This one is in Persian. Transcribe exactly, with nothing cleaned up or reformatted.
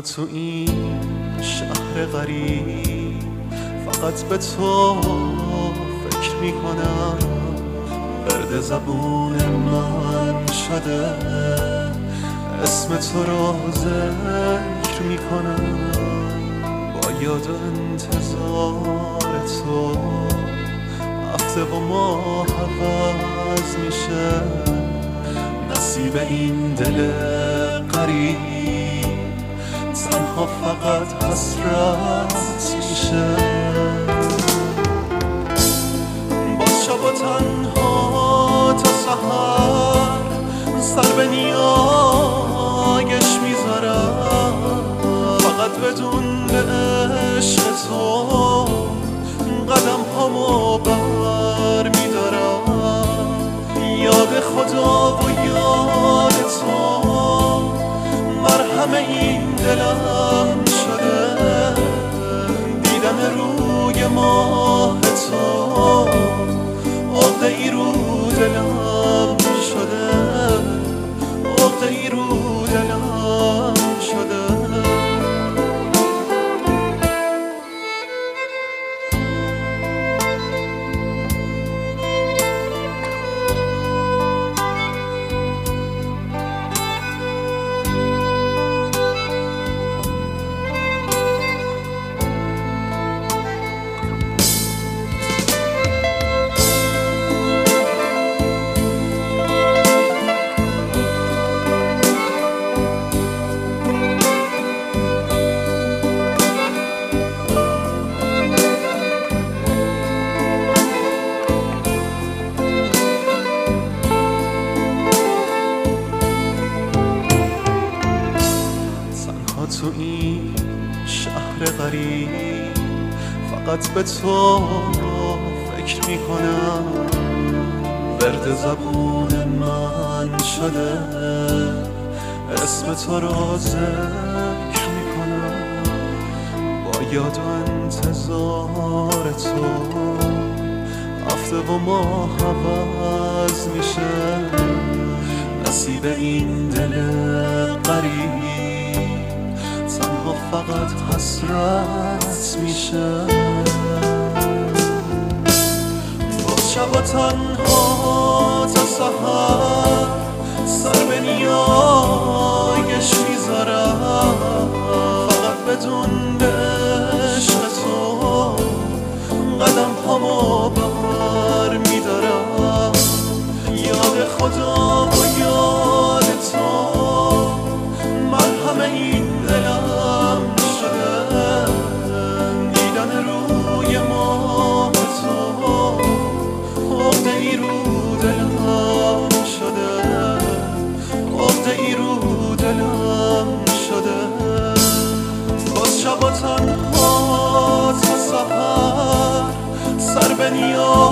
تو این شهر غریب فقط به تو فکر میکنم. ورد زبون من شده اسم تو را ذکر میکنم. با یاد و انتظار تو هفته و ماه عوض میشه. نصیب این دل غریب تنها فقط حسرت میشه. باز شب و تنها تا سحر سر به نیایش میذارم. فقط بدون به عشق تو قدم هامو بر میدارم. یاد خدا و یاد تو مرهم این دلم شده. دیدن روی ماه تو عقده ای رو دلم شده. عقده ای رو دلم شده. تو این شهر غریب فقط به تو فکر میکنم. ورد زبون من شده اسم تو را ذکر میکنم. با یاد و انتظار تو هفته و ماه عوض میشه. نصیب این دل غریب تنها فقط حسرت میشه. باز شب و تنها تا سحر سر به نیایش میذارم. فقط بدون به عشق تو قدم هامو بر میدارم. یاد خدا و یاد تو مرهم این دلم شده. دیدن روی ماه تو عقده ای رو دلم شده. عقده ای رو دلم شده. باز شب و تنها تا سحر سر به نیایش